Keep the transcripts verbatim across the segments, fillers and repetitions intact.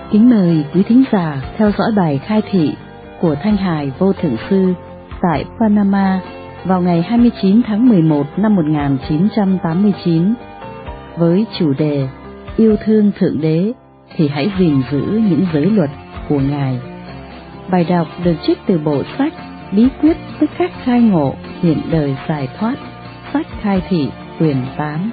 Kính mời quý thính giả theo dõi bài khai thị của Thanh Hải Vô Thượng Sư tại Panama vào ngày hai mươi chín tháng mười một năm một nghìn chín trăm tám mươi chín với chủ đề Yêu thương Thượng Đế thì hãy gìn giữ những giới luật của Ngài. Bài đọc được trích từ bộ sách Bí quyết tức khắc khai ngộ hiện đời giải thoát, sách khai thị quyển tám.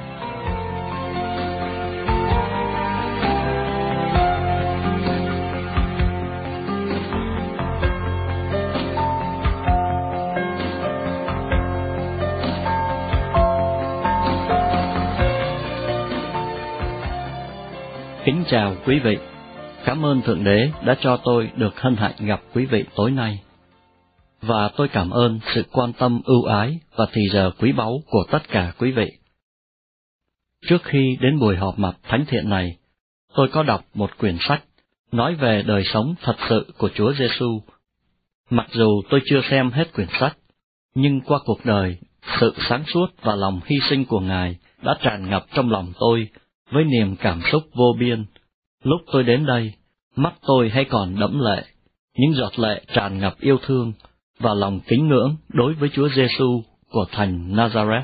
Kính chào quý vị, cảm ơn Thượng Đế đã cho tôi được hân hạnh gặp quý vị tối nay. Và tôi cảm ơn sự quan tâm ưu ái và thì giờ quý báu của tất cả quý vị. Trước khi đến buổi họp mặt thánh thiện này, tôi có đọc một quyển sách nói về đời sống thật sự của Chúa Giêsu. Mặc dù tôi chưa xem hết quyển sách, nhưng qua cuộc đời, sự sáng suốt và lòng hy sinh của Ngài đã tràn ngập trong lòng tôi với niềm cảm xúc vô biên. Lúc tôi đến đây, mắt tôi hay còn đẫm lệ, những giọt lệ tràn ngập yêu thương và lòng kính ngưỡng đối với Chúa Giêsu của thành Nazareth.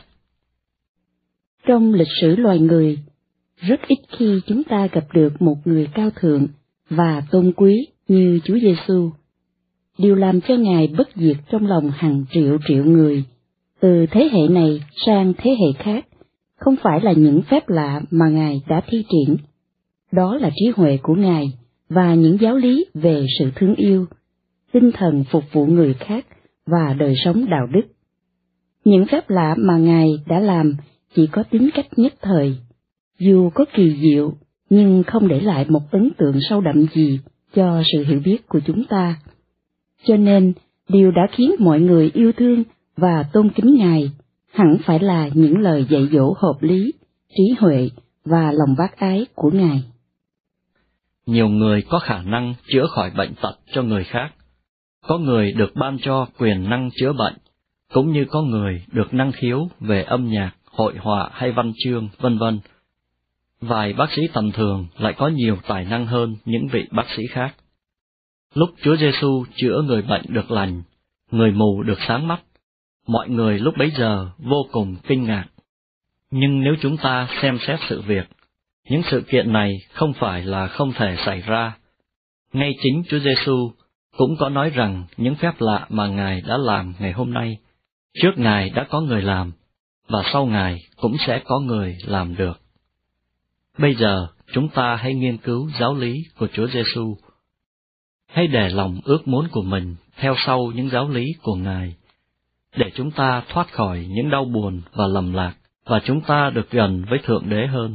Trong lịch sử loài người, rất ít khi chúng ta gặp được một người cao thượng và tôn quý như Chúa Giêsu. Điều làm cho Ngài bất diệt trong lòng hàng triệu triệu người, từ thế hệ này sang thế hệ khác, không phải là những phép lạ mà Ngài đã thi triển. Đó là trí huệ của Ngài và những giáo lý về sự thương yêu, tinh thần phục vụ người khác và đời sống đạo đức. Những phép lạ mà Ngài đã làm chỉ có tính cách nhất thời, dù có kỳ diệu nhưng không để lại một ấn tượng sâu đậm gì cho sự hiểu biết của chúng ta. Cho nên, điều đã khiến mọi người yêu thương và tôn kính Ngài hẳn phải là những lời dạy dỗ hợp lý, trí huệ và lòng bác ái của Ngài. Nhiều người có khả năng chữa khỏi bệnh tật cho người khác. Có người được ban cho quyền năng chữa bệnh, cũng như có người được năng khiếu về âm nhạc, hội họa hay văn chương, vân vân. Vài bác sĩ tầm thường lại có nhiều tài năng hơn những vị bác sĩ khác. Lúc Chúa Giêsu chữa người bệnh được lành, người mù được sáng mắt, mọi người lúc bấy giờ vô cùng kinh ngạc. Nhưng nếu chúng ta xem xét sự việc, những sự kiện này không phải là không thể xảy ra. Ngay chính Chúa Giêsu cũng có nói rằng những phép lạ mà Ngài đã làm ngày hôm nay, trước Ngài đã có người làm, và sau Ngài cũng sẽ có người làm được. Bây giờ chúng ta hãy nghiên cứu giáo lý của Chúa Giêsu. Hãy để lòng ước muốn của mình theo sau những giáo lý của Ngài, để chúng ta thoát khỏi những đau buồn và lầm lạc, và chúng ta được gần với Thượng Đế hơn.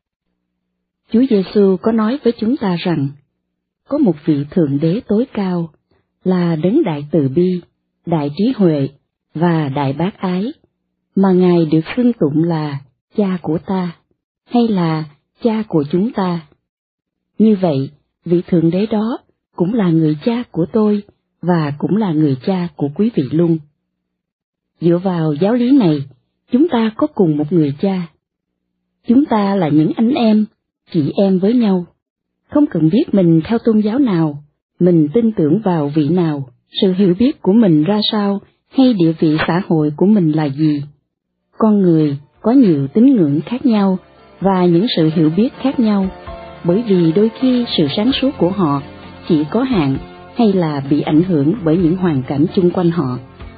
Chúa Giêsu có nói với chúng ta rằng, có một vị Thượng Đế tối cao, là đấng đại từ bi, đại trí huệ và đại bác ái, mà Ngài được xưng tụng là Cha của ta, hay là Cha của chúng ta. Như vậy, vị Thượng Đế đó cũng là người cha của tôi, và cũng là người cha của quý vị luôn. Dựa vào giáo lý này, chúng ta có cùng một người cha. Chúng ta là những anh em, chị em với nhau, không cần biết mình theo tôn giáo nào, mình tin tưởng vào vị nào, sự hiểu biết của mình ra sao, hay địa vị xã hội của mình là gì. Con người có nhiều tín ngưỡng khác nhau và những sự hiểu biết khác nhau, bởi vì đôi khi sự sáng suốt của họ chỉ có hạn hay là bị ảnh hưởng bởi những hoàn cảnh chung quanh họ.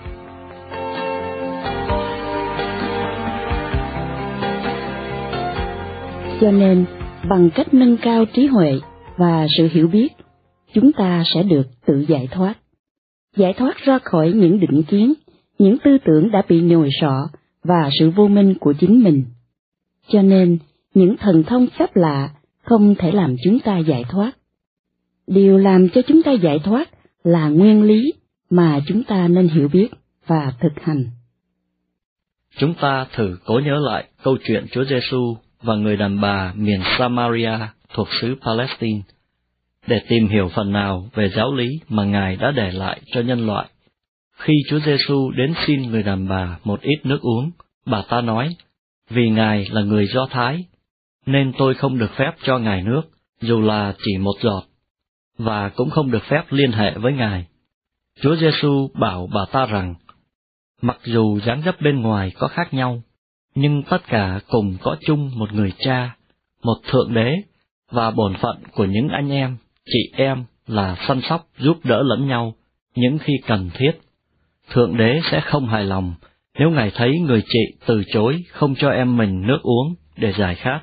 Cho nên, bằng cách nâng cao trí huệ và sự hiểu biết, chúng ta sẽ được tự giải thoát. Giải thoát ra khỏi những định kiến, những tư tưởng đã bị nhồi sọ và sự vô minh của chính mình. Cho nên, những thần thông phép lạ không thể làm chúng ta giải thoát. Điều làm cho chúng ta giải thoát là nguyên lý mà chúng ta nên hiểu biết và thực hành. Chúng ta thử cố nhớ lại câu chuyện Chúa Giêsu và người đàn bà miền Samaria thuộc xứ Palestine, để tìm hiểu phần nào về giáo lý mà Ngài đã để lại cho nhân loại. Khi Chúa Giêsu đến xin người đàn bà một ít nước uống, bà ta nói, vì Ngài là người Do Thái, nên tôi không được phép cho Ngài nước, dù là chỉ một giọt, và cũng không được phép liên hệ với Ngài. Chúa Giêsu bảo bà ta rằng, mặc dù dáng dấp bên ngoài có khác nhau, nhưng tất cả cùng có chung một người cha, một Thượng Đế, và bổn phận của những anh em, chị em là săn sóc giúp đỡ lẫn nhau những khi cần thiết. Thượng Đế sẽ không hài lòng nếu Ngài thấy người chị từ chối không cho em mình nước uống để giải khát.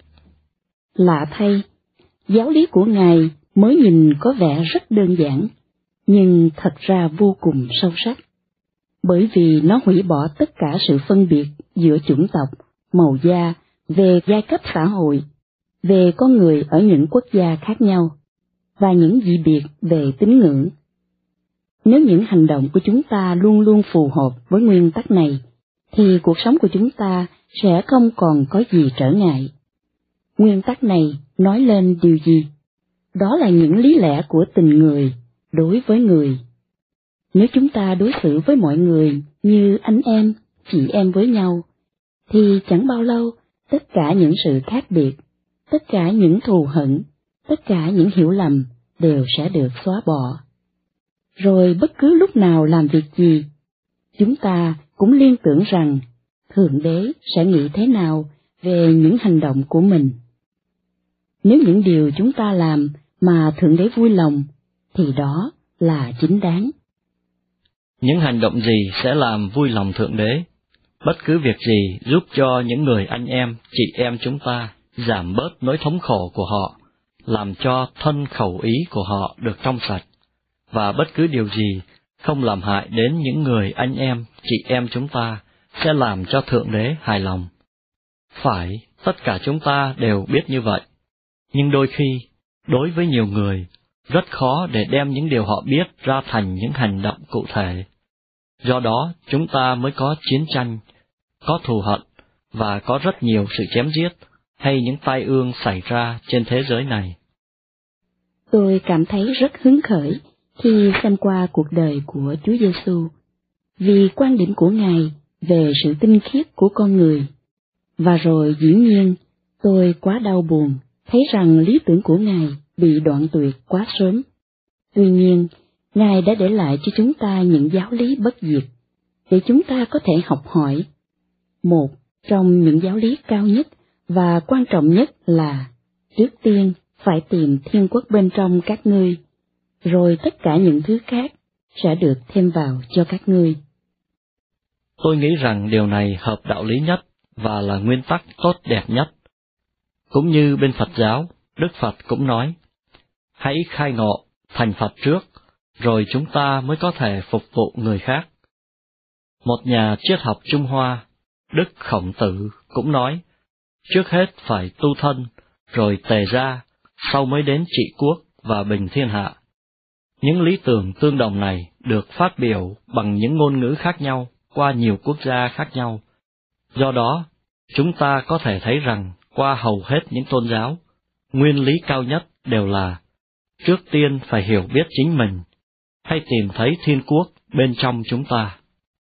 Lạ thay, giáo lý của Ngài mới nhìn có vẻ rất đơn giản, nhưng thật ra vô cùng sâu sắc, bởi vì nó hủy bỏ tất cả sự phân biệt giữa chủng tộc, màu da, về giai cấp xã hội, về con người ở những quốc gia khác nhau, và những dị biệt về tín ngưỡng. Nếu những hành động của chúng ta luôn luôn phù hợp với nguyên tắc này, thì cuộc sống của chúng ta sẽ không còn có gì trở ngại. Nguyên tắc này nói lên điều gì? Đó là những lý lẽ của tình người đối với người. Nếu chúng ta đối xử với mọi người như anh em, chị em với nhau, thì chẳng bao lâu tất cả những sự khác biệt, tất cả những thù hận, tất cả những hiểu lầm đều sẽ được xóa bỏ. Rồi bất cứ lúc nào làm việc gì, chúng ta cũng liên tưởng rằng Thượng Đế sẽ nghĩ thế nào về những hành động của mình. Nếu những điều chúng ta làm mà Thượng Đế vui lòng, thì đó là chính đáng. Những hành động gì sẽ làm vui lòng Thượng Đế? Bất cứ việc gì giúp cho những người anh em, chị em chúng ta giảm bớt nỗi thống khổ của họ, làm cho thân khẩu ý của họ được trong sạch, và bất cứ điều gì không làm hại đến những người anh em, chị em chúng ta sẽ làm cho Thượng Đế hài lòng. Phải, tất cả chúng ta đều biết như vậy, nhưng đôi khi, đối với nhiều người, rất khó để đem những điều họ biết ra thành những hành động cụ thể. Do đó, chúng ta mới có chiến tranh, có thù hận, và có rất nhiều sự chém giết, hay những tai ương xảy ra trên thế giới này. Tôi cảm thấy rất hứng khởi khi xem qua cuộc đời của Chúa Giêsu, vì quan điểm của Ngài về sự tinh khiết của con người. Và rồi dĩ nhiên, tôi quá đau buồn thấy rằng lý tưởng của Ngài bị đoạn tuyệt quá sớm. Tuy nhiên, Ngài đã để lại cho chúng ta những giáo lý bất diệt, để chúng ta có thể học hỏi. Một trong những giáo lý cao nhất và quan trọng nhất là, trước tiên phải tìm thiên quốc bên trong các ngươi, rồi tất cả những thứ khác sẽ được thêm vào cho các ngươi. Tôi nghĩ rằng điều này hợp đạo lý nhất và là nguyên tắc tốt đẹp nhất. Cũng như bên Phật giáo, Đức Phật cũng nói, hãy khai ngộ, thành Phật trước, rồi chúng ta mới có thể phục vụ người khác. Một nhà triết học Trung Hoa, Đức Khổng Tử cũng nói, trước hết phải tu thân, rồi tề gia, sau mới đến trị quốc và bình thiên hạ. Những lý tưởng tương đồng này được phát biểu bằng những ngôn ngữ khác nhau qua nhiều quốc gia khác nhau. Do đó, chúng ta có thể thấy rằng qua hầu hết những tôn giáo, nguyên lý cao nhất đều là trước tiên phải hiểu biết chính mình, hay tìm thấy thiên quốc bên trong chúng ta.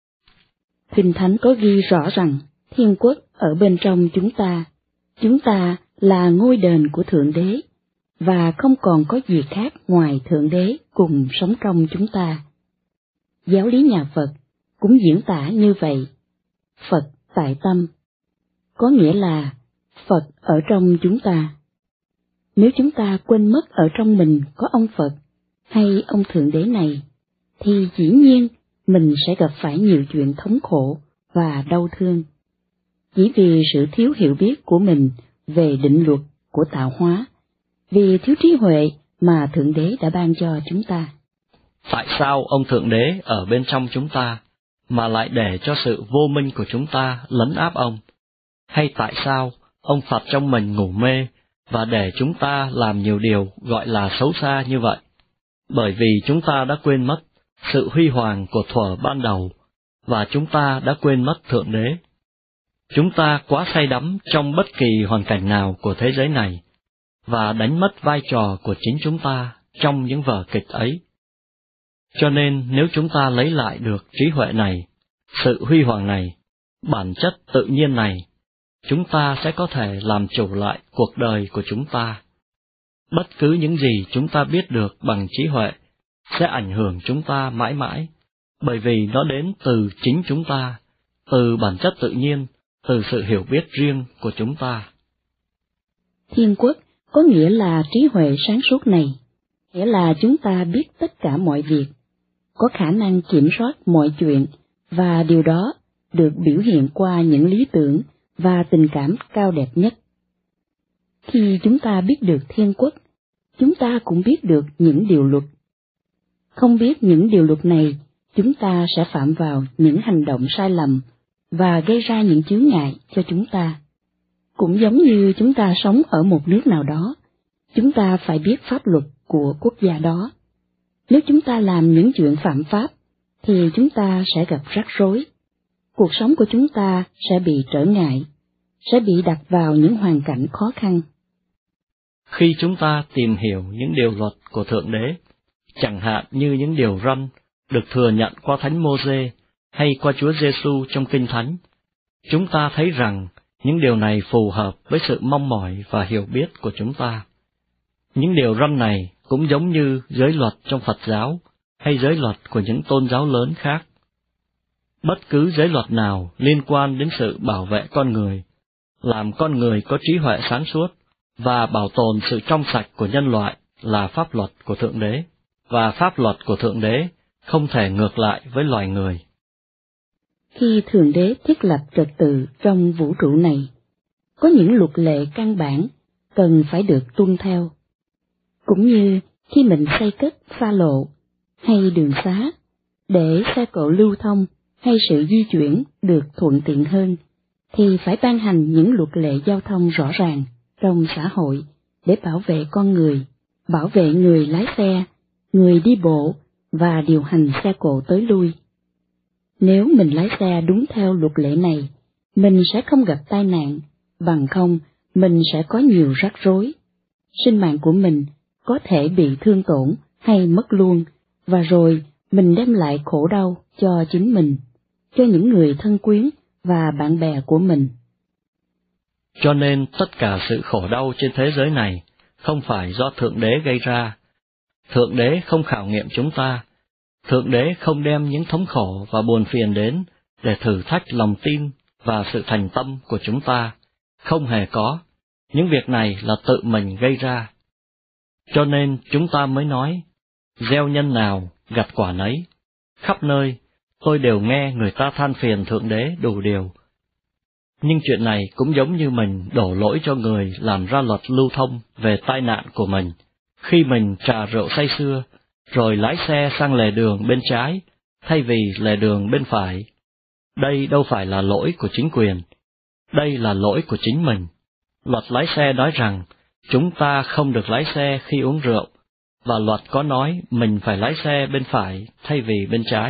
Kinh Thánh có ghi rõ rằng thiên quốc ở bên trong chúng ta, chúng ta là ngôi đền của Thượng Đế, và không còn có gì khác ngoài Thượng Đế cùng sống trong chúng ta. Giáo lý nhà Phật cũng diễn tả như vậy, Phật tại tâm, có nghĩa là Phật ở trong chúng ta. Nếu chúng ta quên mất ở trong mình có ông Phật hay ông Thượng Đế này, thì dĩ nhiên mình sẽ gặp phải nhiều chuyện thống khổ và đau thương, chỉ vì sự thiếu hiểu biết của mình về định luật của tạo hóa, vì thiếu trí huệ mà Thượng Đế đã ban cho chúng ta. Tại sao ông Thượng Đế ở bên trong chúng ta, mà lại để cho sự vô minh của chúng ta lấn áp ông? Hay tại sao ông Phật trong mình ngủ mê, và để chúng ta làm nhiều điều gọi là xấu xa như vậy? Bởi vì chúng ta đã quên mất sự huy hoàng của thuở ban đầu, và chúng ta đã quên mất Thượng Đế. Chúng ta quá say đắm trong bất kỳ hoàn cảnh nào của thế giới này, và đánh mất vai trò của chính chúng ta trong những vở kịch ấy. Cho nên nếu chúng ta lấy lại được trí huệ này, sự huy hoàng này, bản chất tự nhiên này, chúng ta sẽ có thể làm chủ lại cuộc đời của chúng ta. Bất cứ những gì chúng ta biết được bằng trí huệ sẽ ảnh hưởng chúng ta mãi mãi, bởi vì nó đến từ chính chúng ta, từ bản chất tự nhiên, từ sự hiểu biết riêng của chúng ta. Thiên quốc có nghĩa là trí huệ sáng suốt này, nghĩa là chúng ta biết tất cả mọi việc, có khả năng kiểm soát mọi chuyện, và điều đó được biểu hiện qua những lý tưởng và tình cảm cao đẹp nhất. Khi chúng ta biết được thiên quốc, chúng ta cũng biết được những điều luật. Không biết những điều luật này, chúng ta sẽ phạm vào những hành động sai lầm và gây ra những chướng ngại cho chúng ta. Cũng giống như chúng ta sống ở một nước nào đó, chúng ta phải biết pháp luật của quốc gia đó. Nếu chúng ta làm những chuyện phạm pháp, thì chúng ta sẽ gặp rắc rối. Cuộc sống của chúng ta sẽ bị trở ngại, sẽ bị đặt vào những hoàn cảnh khó khăn. Khi chúng ta tìm hiểu những điều luật của Thượng Đế, chẳng hạn như những điều răn được thừa nhận qua Thánh Mô-sê hay qua Chúa Giêsu trong Kinh Thánh, chúng ta thấy rằng những điều này phù hợp với sự mong mỏi và hiểu biết của chúng ta. Những điều răn này cũng giống như giới luật trong Phật giáo hay giới luật của những tôn giáo lớn khác. Bất cứ giới luật nào liên quan đến sự bảo vệ con người, làm con người có trí huệ sáng suốt và bảo tồn sự trong sạch của nhân loại là pháp luật của Thượng Đế, và pháp luật của Thượng Đế không thể ngược lại với loài người. Khi Thượng Đế thiết lập trật tự trong vũ trụ này, có những luật lệ căn bản cần phải được tuân theo. Cũng như khi mình xây cất xa lộ hay đường xá, để xe cộ lưu thông hay sự di chuyển được thuận tiện hơn, thì phải ban hành những luật lệ giao thông rõ ràng trong xã hội để bảo vệ con người, bảo vệ người lái xe, người đi bộ và điều hành xe cộ tới lui. Nếu mình lái xe đúng theo luật lệ này, mình sẽ không gặp tai nạn, bằng không mình sẽ có nhiều rắc rối. Sinh mạng của mình có thể bị thương tổn hay mất luôn, và rồi mình đem lại khổ đau cho chính mình, cho những người thân quyến và bạn bè của mình. Cho nên tất cả sự khổ đau trên thế giới này không phải do Thượng Đế gây ra. Thượng Đế không khảo nghiệm chúng ta. Thượng Đế không đem những thống khổ và buồn phiền đến để thử thách lòng tin và sự thành tâm của chúng ta. Không hề có. Những việc này là tự mình gây ra. Cho nên chúng ta mới nói, gieo nhân nào, gặt quả nấy. Khắp nơi, tôi đều nghe người ta than phiền Thượng Đế đủ điều. Nhưng chuyện này cũng giống như mình đổ lỗi cho người làm ra luật lưu thông về tai nạn của mình, khi mình trà rượu say sưa, rồi lái xe sang lề đường bên trái, thay vì lề đường bên phải. Đây đâu phải là lỗi của chính quyền, đây là lỗi của chính mình. Luật lái xe nói rằng, chúng ta không được lái xe khi uống rượu, và luật có nói mình phải lái xe bên phải thay vì bên trái.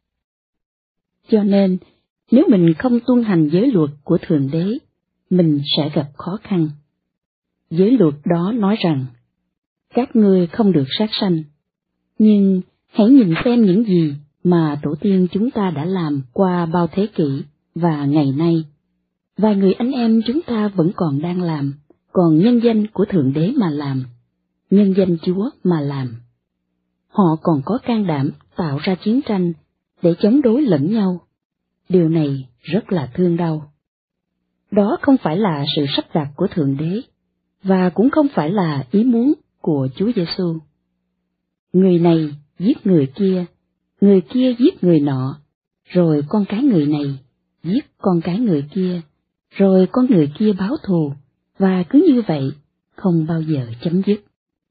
Cho nên, nếu mình không tuân hành giới luật của Thượng Đế, mình sẽ gặp khó khăn. Giới luật đó nói rằng, các ngươi không được sát sanh. Nhưng hãy nhìn xem những gì mà tổ tiên chúng ta đã làm qua bao thế kỷ và ngày nay. Vài người anh em chúng ta vẫn còn đang làm, còn nhân danh của Thượng Đế mà làm, nhân danh Chúa mà làm. Họ còn có can đảm tạo ra chiến tranh để chống đối lẫn nhau. Điều này rất là thương đau. Đó không phải là sự sắp đặt của Thượng Đế, và cũng không phải là ý muốn của Chúa Giêsu. Người này giết người kia, người kia giết người nọ, rồi con cái người này giết con cái người kia, rồi con người kia báo thù, và cứ như vậy, không bao giờ chấm dứt.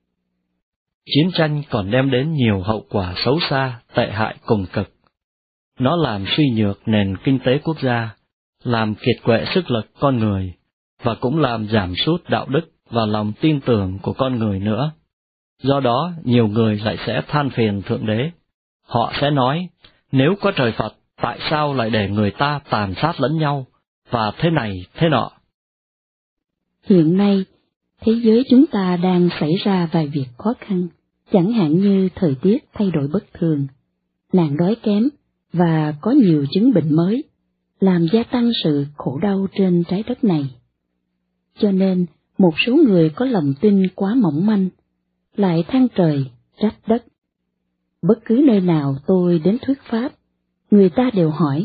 Chiến tranh còn đem đến nhiều hậu quả xấu xa, tệ hại cùng cực. Nó làm suy nhược nền kinh tế quốc gia, làm kiệt quệ sức lực con người, và cũng làm giảm sút đạo đức và lòng tin tưởng của con người nữa. Do đó, nhiều người lại sẽ than phiền Thượng Đế. Họ sẽ nói, nếu có trời Phật, tại sao lại để người ta tàn sát lẫn nhau, và thế này, thế nọ. Hiện nay, thế giới chúng ta đang xảy ra vài việc khó khăn, chẳng hạn như thời tiết thay đổi bất thường, nạn đói kém, và có nhiều chứng bệnh mới, làm gia tăng sự khổ đau trên trái đất này. Cho nên, một số người có lòng tin quá mỏng manh, lại than trời, trách đất. Bất cứ nơi nào tôi đến thuyết pháp, người ta đều hỏi: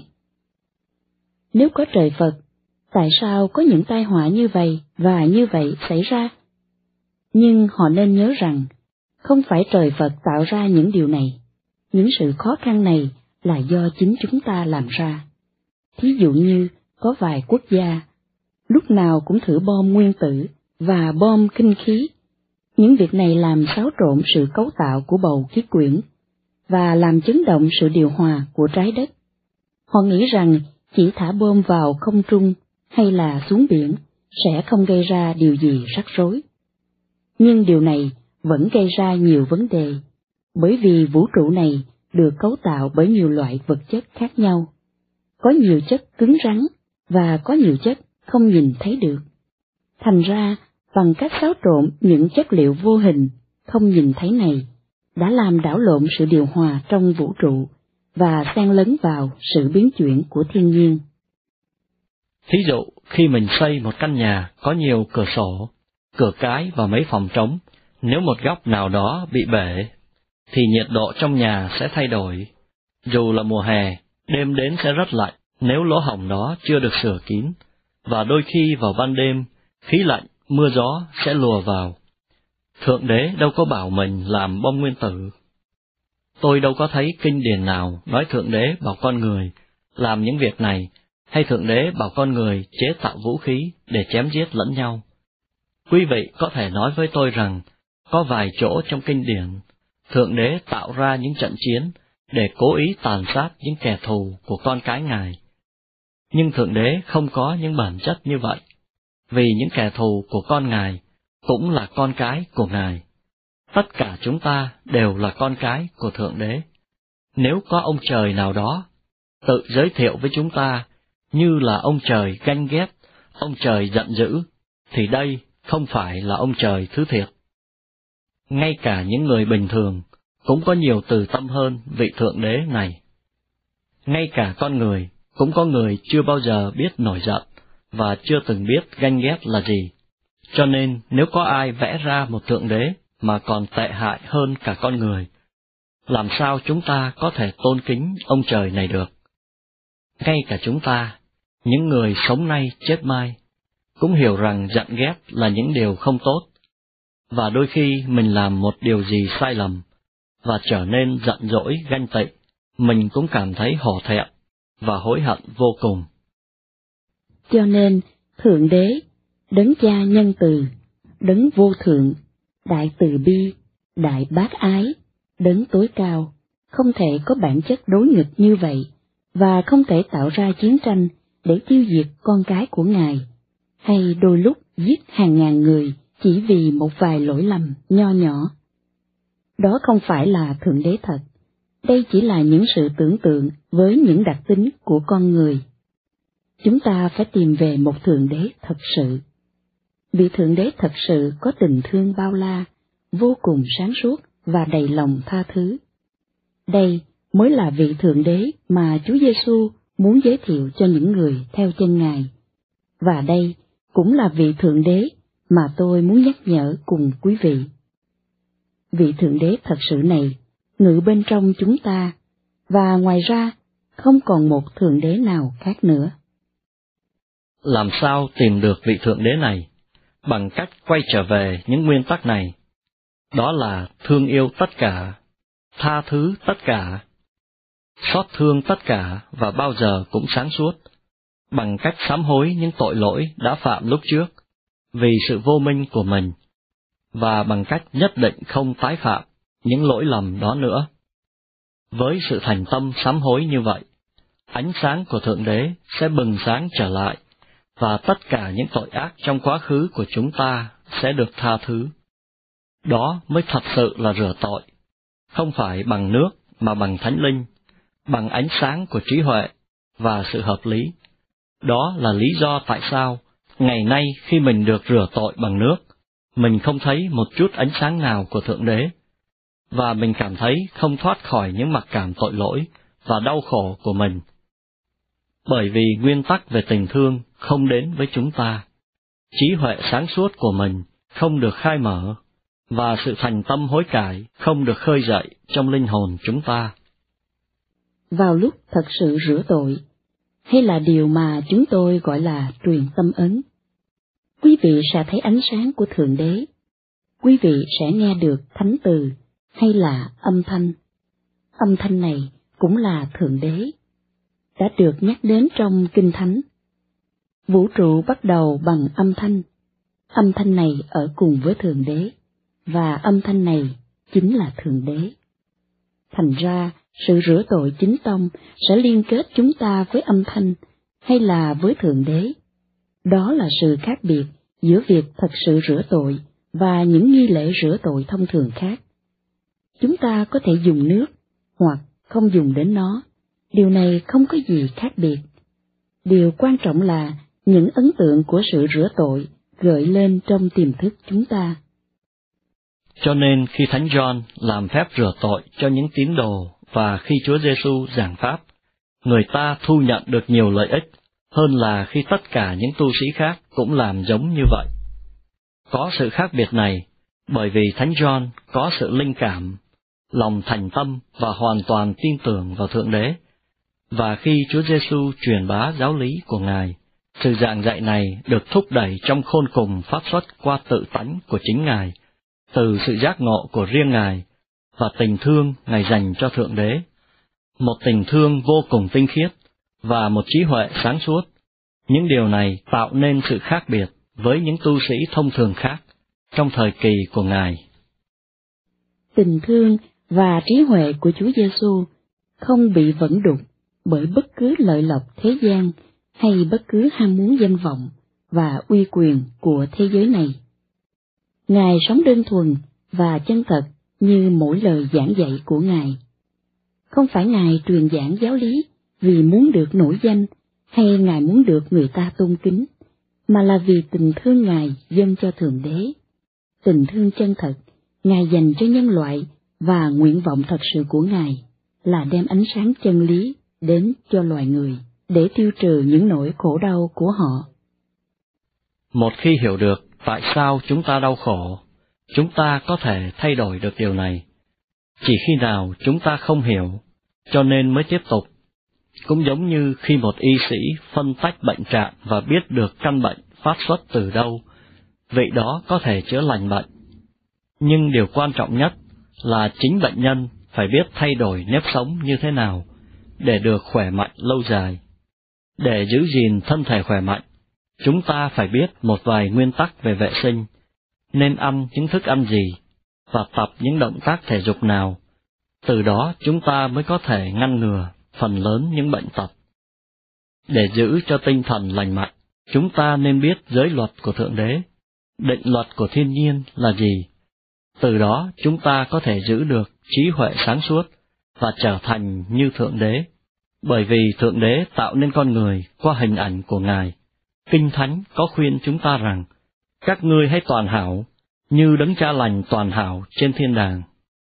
nếu có trời Phật, tại sao có những tai họa như vậy và như vậy xảy ra? Nhưng họ nên nhớ rằng, không phải trời Phật tạo ra những điều này, những sự khó khăn này là do chính chúng ta làm ra. Thí dụ như, có vài quốc gia, lúc nào cũng thử bom nguyên tử và bom kinh khí. Những việc này làm xáo trộn sự cấu tạo của bầu khí quyển, và làm chấn động sự điều hòa của trái đất. Họ nghĩ rằng chỉ thả bom vào không trung hay là xuống biển sẽ không gây ra điều gì rắc rối. Nhưng điều này vẫn gây ra nhiều vấn đề, bởi vì vũ trụ này được cấu tạo bởi nhiều loại vật chất khác nhau. Có nhiều chất cứng rắn và có nhiều chất không nhìn thấy được. Thành ra, bằng cách xáo trộn những chất liệu vô hình, không nhìn thấy này, đã làm đảo lộn sự điều hòa trong vũ trụ và xen lấn vào sự biến chuyển của thiên nhiên. Thí dụ, khi mình xây một căn nhà có nhiều cửa sổ, cửa cái và mấy phòng trống, nếu một góc nào đó bị bể, thì nhiệt độ trong nhà sẽ thay đổi. Dù là mùa hè, đêm đến sẽ rất lạnh nếu lỗ hổng đó chưa được sửa kín, và đôi khi vào ban đêm, khí lạnh, mưa gió sẽ lùa vào. Thượng Đế đâu có bảo mình làm bom nguyên tử. Tôi đâu có thấy kinh điển nào nói Thượng Đế bảo con người làm những việc này, hay Thượng Đế bảo con người chế tạo vũ khí để chém giết lẫn nhau. Quý vị có thể nói với tôi rằng, có vài chỗ trong kinh điển, Thượng Đế tạo ra những trận chiến để cố ý tàn sát những kẻ thù của con cái Ngài. Nhưng Thượng Đế không có những bản chất như vậy, vì những kẻ thù của con Ngài cũng là con cái của Ngài. Tất cả chúng ta đều là con cái của Thượng Đế. Nếu có ông trời nào đó tự giới thiệu với chúng ta như là ông trời ganh ghét, ông trời giận dữ, thì đây không phải là ông trời thứ thiệt. Ngay cả những người bình thường cũng có nhiều từ tâm hơn vị Thượng Đế này. Ngay cả con người cũng có người chưa bao giờ biết nổi giận và chưa từng biết ganh ghét là gì. Cho nên nếu có ai vẽ ra một Thượng Đế mà còn tệ hại hơn cả con người, làm sao chúng ta có thể tôn kính ông trời này được? Ngay cả chúng ta, những người sống nay chết mai, cũng hiểu rằng giận ghét là những điều không tốt, và đôi khi mình làm một điều gì sai lầm, và trở nên giận dỗi ganh tị, mình cũng cảm thấy hổ thẹn và hối hận vô cùng. Cho nên, Thượng Đế, Đấng Cha nhân từ, Đấng vô thượng, đại từ bi, đại bác ái, Đấng tối cao, không thể có bản chất đối nghịch như vậy, và không thể tạo ra chiến tranh để tiêu diệt con cái của Ngài, hay đôi lúc giết hàng ngàn người chỉ vì một vài lỗi lầm nho nhỏ. Đó không phải là Thượng Đế thật, đây chỉ là những sự tưởng tượng với những đặc tính của con người. Chúng ta phải tìm về một Thượng Đế thật sự. Vị Thượng Đế thật sự có tình thương bao la, vô cùng sáng suốt và đầy lòng tha thứ. Đây mới là vị Thượng Đế mà Chúa Giêsu muốn giới thiệu cho những người theo chân Ngài. Và đây cũng là vị Thượng Đế mà tôi muốn nhắc nhở cùng quý vị. Vị Thượng Đế thật sự này ngự bên trong chúng ta, và ngoài ra không còn một Thượng Đế nào khác nữa. Làm sao tìm được vị Thượng Đế này? Bằng cách quay trở về những nguyên tắc này. Đó là thương yêu tất cả, tha thứ tất cả, xót thương tất cả và bao giờ cũng sáng suốt, bằng cách sám hối những tội lỗi đã phạm lúc trước, vì sự vô minh của mình, và bằng cách nhất định không tái phạm những lỗi lầm đó nữa. Với sự thành tâm sám hối như vậy, ánh sáng của Thượng Đế sẽ bừng sáng trở lại, và tất cả những tội ác trong quá khứ của chúng ta sẽ được tha thứ. Đó mới thật sự là rửa tội, không phải bằng nước mà bằng Thánh Linh, bằng ánh sáng của trí huệ và sự hợp lý. Đó là lý do tại sao, ngày nay khi mình được rửa tội bằng nước, mình không thấy một chút ánh sáng nào của Thượng Đế, và mình cảm thấy không thoát khỏi những mặc cảm tội lỗi và đau khổ của mình. Bởi vì nguyên tắc về tình thương không đến với chúng ta, trí huệ sáng suốt của mình không được khai mở, và sự thành tâm hối cải không được khơi dậy trong linh hồn chúng ta. Vào lúc thật sự rửa tội, hay là điều mà chúng tôi gọi là truyền tâm ấn, quý vị sẽ thấy ánh sáng của Thượng Đế. Quý vị sẽ nghe được thánh từ hay là âm thanh. Âm thanh này cũng là Thượng Đế, đã được nhắc đến trong Kinh Thánh. Vũ trụ bắt đầu bằng âm thanh. Âm thanh này ở cùng với Thượng Đế, và âm thanh này chính là Thượng Đế. Thành ra, sự rửa tội chính tông sẽ liên kết chúng ta với âm thanh hay là với Thượng Đế. Đó là sự khác biệt giữa việc thật sự rửa tội và những nghi lễ rửa tội thông thường khác. Chúng ta có thể dùng nước hoặc không dùng đến nó, điều này không có gì khác biệt. Điều quan trọng là những ấn tượng của sự rửa tội gợi lên trong tiềm thức chúng ta. Cho nên khi Thánh Gioan làm phép rửa tội cho những tín đồ và khi Chúa Giêsu giảng pháp, người ta thu nhận được nhiều lợi ích hơn là khi tất cả những tu sĩ khác cũng làm giống như vậy. Có sự khác biệt này bởi vì Thánh Gioan có sự linh cảm, lòng thành tâm và hoàn toàn tin tưởng vào Thượng Đế, và khi Chúa Giêsu truyền bá giáo lý của Ngài, sự giảng dạy này được thúc đẩy trong khôn cùng phát xuất qua tự tánh của chính Ngài, từ sự giác ngộ của riêng Ngài và tình thương Ngài dành cho Thượng Đế, một tình thương vô cùng tinh khiết và một trí huệ sáng suốt. Những điều này tạo nên sự khác biệt với những tu sĩ thông thường khác trong thời kỳ của Ngài. Tình thương và trí huệ của Chúa Giêsu không bị vẫn đục bởi bất cứ lợi lộc thế gian hay bất cứ ham muốn danh vọng và uy quyền của thế giới này. Ngài sống đơn thuần và chân thật như mỗi lời giảng dạy của Ngài. Không phải Ngài truyền giảng giáo lý vì muốn được nổi danh hay Ngài muốn được người ta tôn kính, mà là vì tình thương Ngài dâng cho Thượng Đế. Tình thương chân thật Ngài dành cho nhân loại và nguyện vọng thật sự của Ngài là đem ánh sáng chân lý đến cho loài người để tiêu trừ những nỗi khổ đau của họ. Một khi hiểu được tại sao chúng ta đau khổ, chúng ta có thể thay đổi được điều này. Chỉ khi nào chúng ta không hiểu, cho nên mới tiếp tục. Cũng giống như khi một y sĩ phân tách bệnh trạng và biết được căn bệnh phát xuất từ đâu, vị đó có thể chữa lành bệnh. Nhưng điều quan trọng nhất là chính bệnh nhân phải biết thay đổi nếp sống như thế nào để được khỏe mạnh lâu dài. Để giữ gìn thân thể khỏe mạnh, chúng ta phải biết một vài nguyên tắc về vệ sinh, nên ăn những thức ăn gì, và tập những động tác thể dục nào. Từ đó chúng ta mới có thể ngăn ngừa phần lớn những bệnh tật. Để giữ cho tinh thần lành mạnh, chúng ta nên biết giới luật của Thượng Đế, định luật của thiên nhiên là gì. Từ đó chúng ta có thể giữ được trí huệ sáng suốt và trở thành như Thượng Đế, bởi vì Thượng Đế tạo nên con người qua hình ảnh của Ngài. Kinh Thánh có khuyên chúng ta rằng, các ngươi hãy toàn hảo, như đấng Cha lành toàn hảo trên thiên đàng.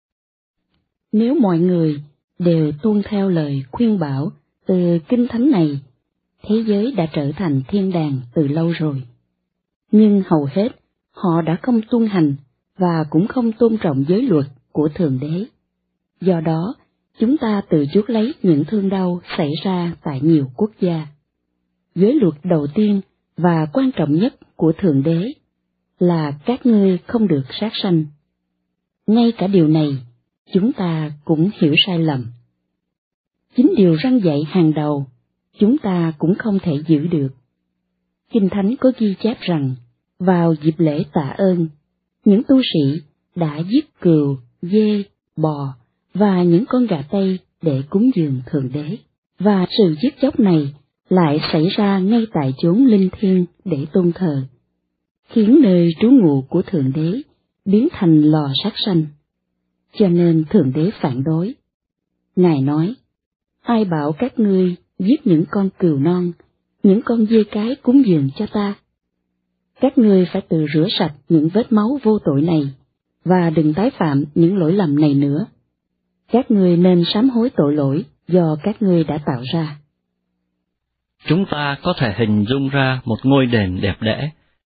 Nếu mọi người đều tuân theo lời khuyên bảo từ Kinh Thánh này, thế giới đã trở thành thiên đàng từ lâu rồi. Nhưng hầu hết, họ đã không tuân hành và cũng không tôn trọng giới luật của Thượng Đế. Do đó, chúng ta tự chuốc lấy những thương đau xảy ra tại nhiều quốc gia. Giới luật đầu tiên và quan trọng nhất của Thượng Đế là các ngươi không được sát sanh. Ngay cả điều này, chúng ta cũng hiểu sai lầm. Chính điều răn dạy hàng đầu, chúng ta cũng không thể giữ được. Kinh Thánh có ghi chép rằng, vào dịp lễ tạ ơn, những tu sĩ đã giết cừu, dê, bò và những con gà tây để cúng dường Thượng Đế, và sự giết chóc này lại xảy ra ngay tại chốn linh thiêng để tôn thờ, khiến nơi trú ngụ của Thượng Đế biến thành lò sát sanh. Cho nên Thượng Đế phản đối. Ngài nói, ai bảo các ngươi giết những con cừu non, những con dê cái cúng dường cho ta? Các ngươi phải tự rửa sạch những vết máu vô tội này, và đừng tái phạm những lỗi lầm này nữa. Các ngươi nên sám hối tội lỗi do các ngươi đã tạo ra. Chúng ta có thể hình dung ra một ngôi đền đẹp đẽ,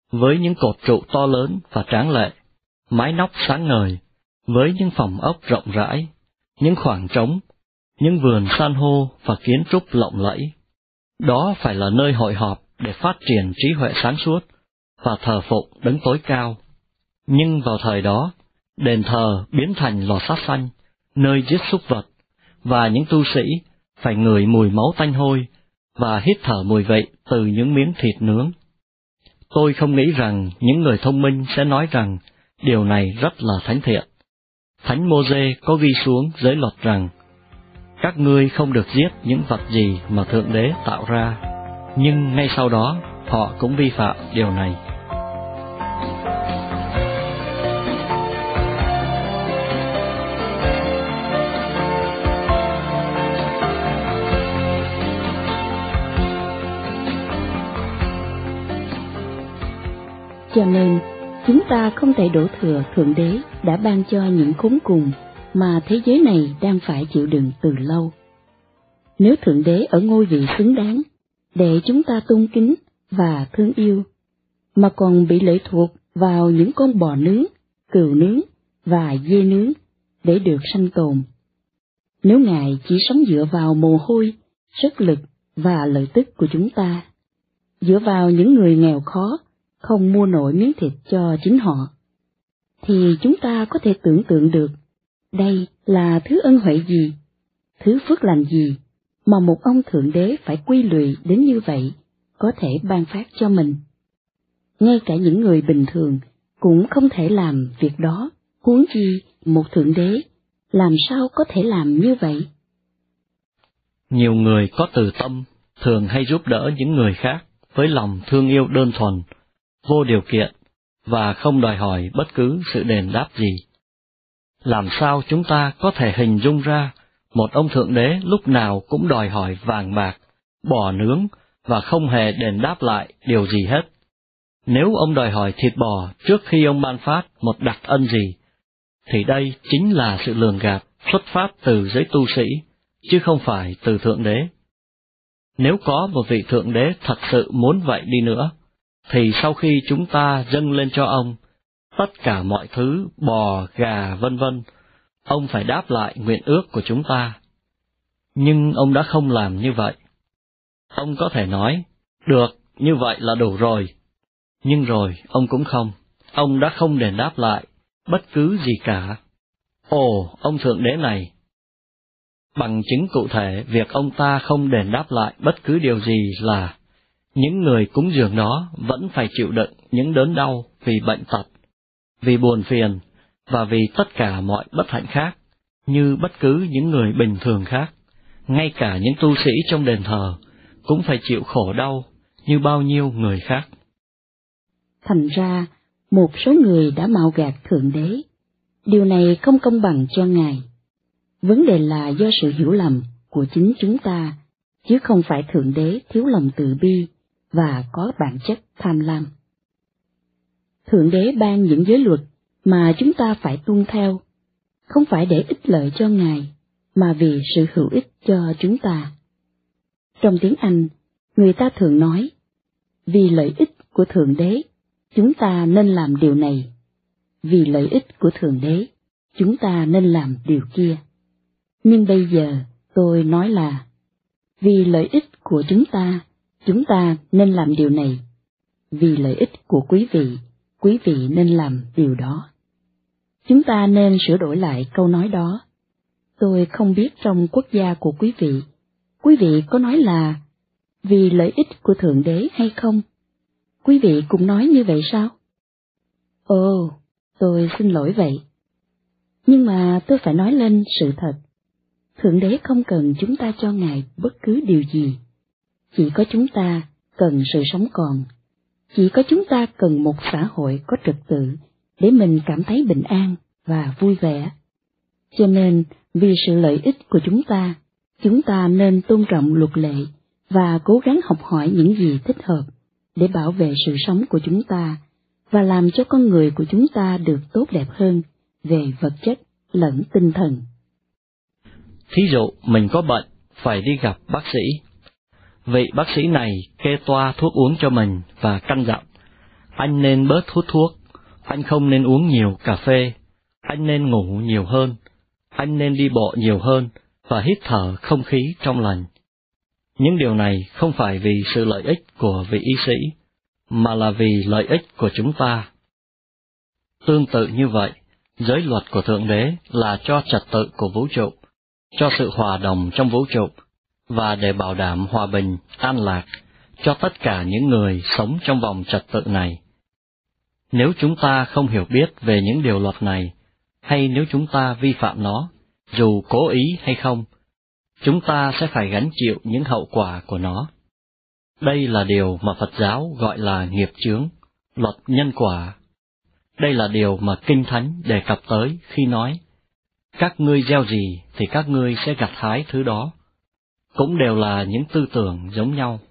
với những cột trụ to lớn và tráng lệ, mái nóc sáng ngời, với những phòng ốc rộng rãi, những khoảng trống, những vườn san hô và kiến trúc lộng lẫy. Đó phải là nơi hội họp để phát triển trí huệ sáng suốt và thờ phụng Đấng tối cao. Nhưng vào thời đó, đền thờ biến thành lò sát sanh, nơi giết súc vật, và những tu sĩ phải ngửi mùi máu tanh hôi và hít thở mùi vị từ những miếng thịt nướng. Tôi không nghĩ rằng những người thông minh sẽ nói rằng điều này rất là thánh thiện. Thánh Mô-sê có ghi xuống dưới luật rằng, các ngươi không được giết những vật gì mà Thượng Đế tạo ra, nhưng ngay sau đó họ cũng vi phạm điều này. Cho nên, chúng ta không thể đổ thừa Thượng Đế đã ban cho những khốn cùng mà thế giới này đang phải chịu đựng từ lâu. Nếu Thượng Đế ở ngôi vị xứng đáng để chúng ta tôn kính và thương yêu, mà còn bị lệ thuộc vào những con bò nướng, cừu nướng và dê nướng để được sanh tồn, nếu Ngài chỉ sống dựa vào mồ hôi, sức lực và lợi tức của chúng ta, dựa vào những người nghèo khó, không mua nổi miếng thịt cho chính họ, thì chúng ta có thể tưởng tượng được đây là thứ ân huệ gì, thứ phước lành gì mà một ông Thượng Đế phải quy lụy đến như vậy có thể ban phát cho mình. Ngay cả những người bình thường cũng không thể làm việc đó, huống chi một Thượng Đế làm sao có thể làm như vậy? Nhiều người có từ tâm thường hay giúp đỡ những người khác với lòng thương yêu đơn thuần, vô điều kiện và không đòi hỏi bất cứ sự đền đáp gì. Làm sao chúng ta có thể hình dung ra một ông Thượng Đế lúc nào cũng đòi hỏi vàng bạc, bò nướng và không hề đền đáp lại điều gì hết? Nếu ông đòi hỏi thịt bò trước khi ông ban phát một đặc ân gì, thì đây chính là sự lường gạt xuất phát từ giới tu sĩ, chứ không phải từ Thượng Đế. Nếu có một vị Thượng Đế thật sự muốn vậy đi nữa, thì sau khi chúng ta dâng lên cho ông tất cả mọi thứ bò, gà, vân vân, ông phải đáp lại nguyện ước của chúng ta. Nhưng ông đã không làm như vậy. Ông có thể nói, được, như vậy là đủ rồi. Nhưng rồi ông cũng không, ông đã không đền đáp lại bất cứ gì cả. Ồ, ông Thượng Đế này! Bằng chứng cụ thể việc ông ta không đền đáp lại bất cứ điều gì là những người cúng dường đó vẫn phải chịu đựng những đớn đau vì bệnh tật, vì buồn phiền và vì tất cả mọi bất hạnh khác, như bất cứ những người bình thường khác. Ngay cả những tu sĩ trong đền thờ cũng phải chịu khổ đau như bao nhiêu người khác. Thành ra, một số người đã mạo gạt Thượng Đế. Điều này không công bằng cho Ngài. Vấn đề là do sự hiểu lầm của chính chúng ta, chứ không phải Thượng Đế thiếu lòng từ bi và có bản chất tham lam. Thượng Đế ban những giới luật mà chúng ta phải tuân theo, không phải để ích lợi cho Ngài, mà vì sự hữu ích cho chúng ta. Trong tiếng Anh, người ta thường nói, vì lợi ích của Thượng Đế, chúng ta nên làm điều này. Vì lợi ích của Thượng Đế, chúng ta nên làm điều kia. Nhưng bây giờ tôi nói là, vì lợi ích của chúng ta, chúng ta nên làm điều này. Vì lợi ích của quý vị, quý vị nên làm điều đó. Chúng ta nên sửa đổi lại câu nói đó. Tôi không biết trong quốc gia của quý vị, quý vị có nói là vì lợi ích của Thượng Đế hay không? Quý vị cũng nói như vậy sao? Ồ, tôi xin lỗi vậy. Nhưng mà tôi phải nói lên sự thật. Thượng Đế không cần chúng ta cho Ngài bất cứ điều gì. Chỉ có chúng ta cần sự sống còn. Chỉ có chúng ta cần một xã hội có trật tự để mình cảm thấy bình an và vui vẻ. Cho nên, vì sự lợi ích của chúng ta, chúng ta nên tôn trọng luật lệ và cố gắng học hỏi những gì thích hợp để bảo vệ sự sống của chúng ta và làm cho con người của chúng ta được tốt đẹp hơn về vật chất lẫn tinh thần. Thí dụ mình có bệnh, phải đi gặp bác sĩ. Vị bác sĩ này kê toa thuốc uống cho mình và căn dặn, anh nên bớt hút thuốc, anh không nên uống nhiều cà phê, anh nên ngủ nhiều hơn, anh nên đi bộ nhiều hơn và hít thở không khí trong lành. Những điều này không phải vì sự lợi ích của vị y sĩ, mà là vì lợi ích của chúng ta. Tương tự như vậy, giới luật của Thượng Đế là cho trật tự của vũ trụ, cho sự hòa đồng trong vũ trụ, và để bảo đảm hòa bình, an lạc, cho tất cả những người sống trong vòng trật tự này. Nếu chúng ta không hiểu biết về những điều luật này, hay nếu chúng ta vi phạm nó, dù cố ý hay không, chúng ta sẽ phải gánh chịu những hậu quả của nó. Đây là điều mà Phật giáo gọi là nghiệp chướng, luật nhân quả. Đây là điều mà Kinh Thánh đề cập tới khi nói, các ngươi gieo gì thì các ngươi sẽ gặt hái thứ đó, cũng đều là những tư tưởng giống nhau.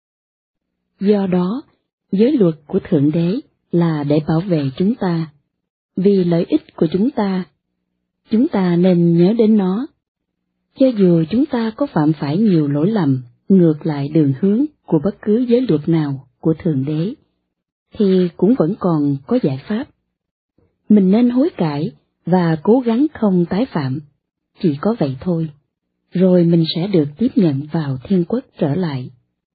Do đó, giới luật của Thượng Đế là để bảo vệ chúng ta, vì lợi ích của chúng ta. Chúng ta nên nhớ đến nó. Cho dù chúng ta có phạm phải nhiều lỗi lầm ngược lại đường hướng của bất cứ giới luật nào của Thượng Đế, thì cũng vẫn còn có giải pháp. Mình nên hối cải và cố gắng không tái phạm, chỉ có vậy thôi, rồi mình sẽ được tiếp nhận vào thiên quốc trở lại.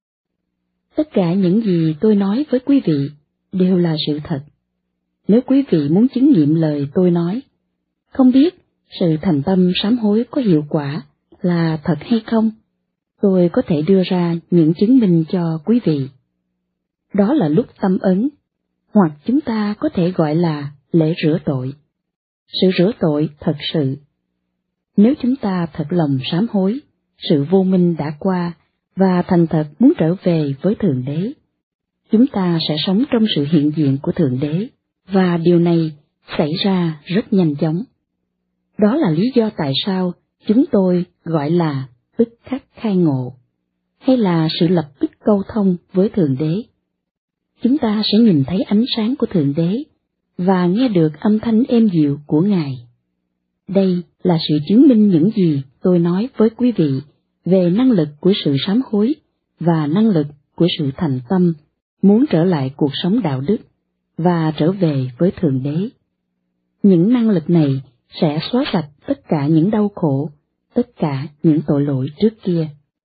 Tất cả những gì tôi nói với quý vị đều là sự thật. Nếu quý vị muốn chứng nghiệm lời tôi nói, không biết sự thành tâm sám hối có hiệu quả là thật hay không, tôi có thể đưa ra những chứng minh cho quý vị. Đó là lúc tâm ấn, hoặc chúng ta có thể gọi là lễ rửa tội. Sự rửa tội thật sự. Nếu chúng ta thật lòng sám hối, sự vô minh đã qua và thành thật muốn trở về với Thượng Đế, chúng ta sẽ sống trong sự hiện diện của Thượng Đế, và điều này xảy ra rất nhanh chóng. Đó là lý do tại sao chúng tôi gọi là tức khắc khai ngộ, hay là sự lập tức câu thông với Thượng Đế. Chúng ta sẽ nhìn thấy ánh sáng của Thượng Đế và nghe được âm thanh êm dịu của Ngài. Đây là sự chứng minh những gì tôi nói với quý vị về năng lực của sự sám hối và năng lực của sự thành tâm muốn trở lại cuộc sống đạo đức và trở về với Thượng Đế. Những năng lực này sẽ xóa sạch tất cả những đau khổ, tất cả những tội lỗi trước kia.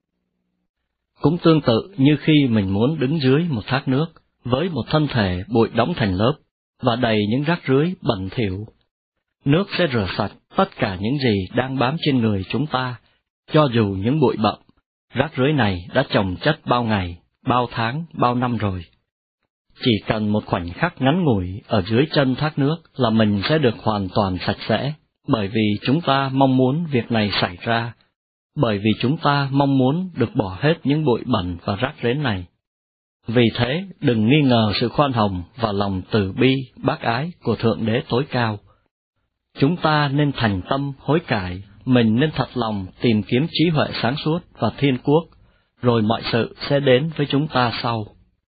Cũng tương tự như khi mình muốn đứng dưới một thác nước với một thân thể bụi đóng thành lớp và đầy những rác rưới bẩn thỉu. Nước sẽ rửa sạch tất cả những gì đang bám trên người chúng ta, cho dù những bụi bặm, rác rưới này đã chồng chất bao ngày, bao tháng, bao năm rồi. Chỉ cần một khoảnh khắc ngắn ngủi ở dưới chân thác nước là mình sẽ được hoàn toàn sạch sẽ, bởi vì chúng ta mong muốn việc này xảy ra, bởi vì chúng ta mong muốn được bỏ hết những bụi bẩn và rác rến này. Vì thế, đừng nghi ngờ sự khoan hồng và lòng từ bi, bác ái của Thượng Đế tối cao. Chúng ta nên thành tâm hối cải, mình nên thật lòng tìm kiếm trí huệ sáng suốt và thiên quốc, rồi mọi sự sẽ đến với chúng ta sau.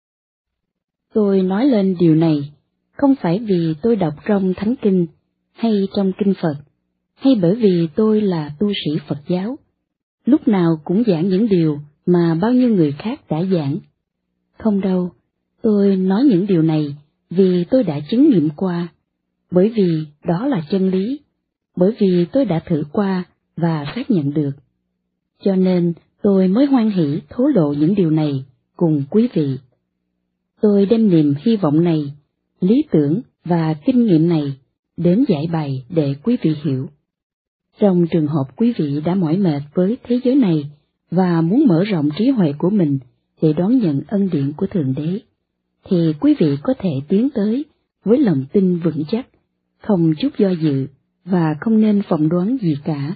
Tôi nói lên điều này, không phải vì tôi đọc trong Thánh Kinh, hay trong Kinh Phật, hay bởi vì tôi là tu sĩ Phật giáo, lúc nào cũng giảng những điều mà bao nhiêu người khác đã giảng. Không đâu, tôi nói những điều này vì tôi đã chứng nghiệm qua, bởi vì đó là chân lý, bởi vì tôi đã thử qua và xác nhận được. Cho nên tôi mới hoan hỷ thổ lộ những điều này cùng quý vị. Tôi đem niềm hy vọng này, lý tưởng và kinh nghiệm này đến giải bày để quý vị hiểu. Trong trường hợp quý vị đã mỏi mệt với thế giới này và muốn mở rộng trí huệ của mình để đón nhận ân điển của Thượng Đế, thì quý vị có thể tiến tới với lòng tin vững chắc, không chút do dự và không nên phỏng đoán gì cả.